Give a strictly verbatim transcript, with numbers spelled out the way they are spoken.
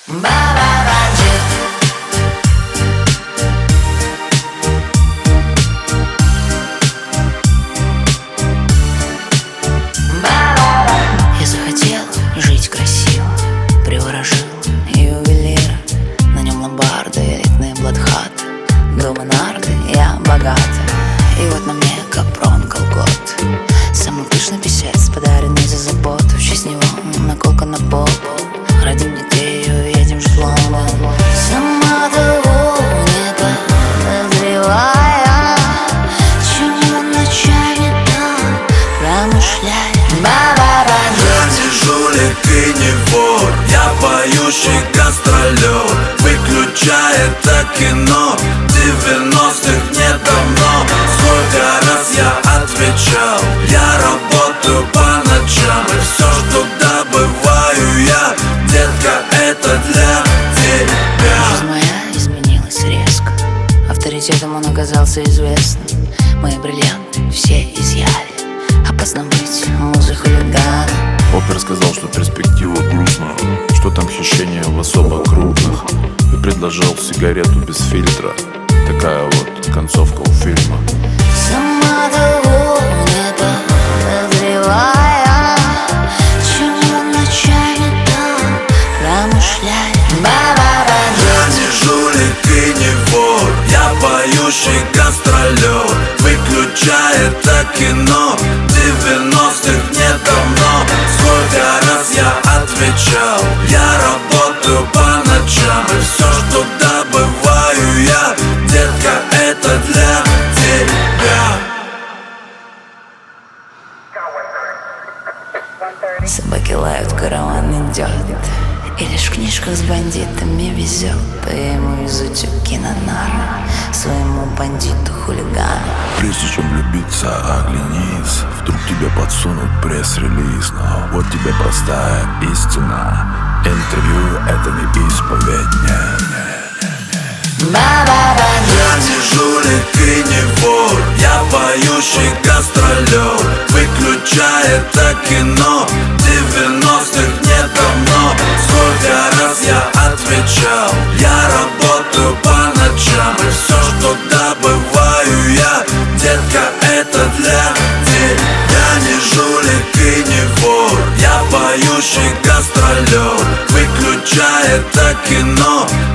Я захотел жить красиво, приворожил ювелира. На нем ломбарды, элитные бладхаты, дома нарды, я богата. И вот на мне капрон колгот, самый пышный писец, подаренный за заботу. В честь него наколка на попу. Родим детей и уедем жить в Лондон. Сама того не подозревая, чем он ночами там промышляет. Я не жулик и не вор, я поющий гастролер. Выключай это кино, девяностых нет давно. Сколько раз я отвечал, я работаю по ночам. И все, что добываю я, детка, это для тебя. Жизнь моя изменилась резко, авторитетом он оказался известным. Мои бриллианты все изъяли, опасно быть музой хулигана. Опер сказал, что перспектива грустная, что там хищение в особо крупных. И предложил сигарету без фильтра. Такая вот концовка у фильма. Сама того не подозревая, чем он ночами там промышляет. Я не жулик и не вор, я поющий гастролер. Выключай это кино, девяностых нет давно. Сколько раз я отвечал, я работаю по ночам. И все, что добываю я, детка, это для тебя. Собаки лают, караван идет, и лишь в книжках с бандитами везет. По ему везут тюки на нарах своему бандиту хулигану. Прежде чем влюбиться, оглянись, вдруг тебе подсунут пресс-релиз. Но вот тебе простая истина: интервью — это не исповедь, не, Я не жулик и не вор, я поющий гастролер. Выключай это кино, девяностых нет давно. Сколько раз я отвечал, я работаю по ночам. И все, что добываю я, детка, это для тебя. Я не жулик и не вор, я поющий гастролер. Выключай это кино,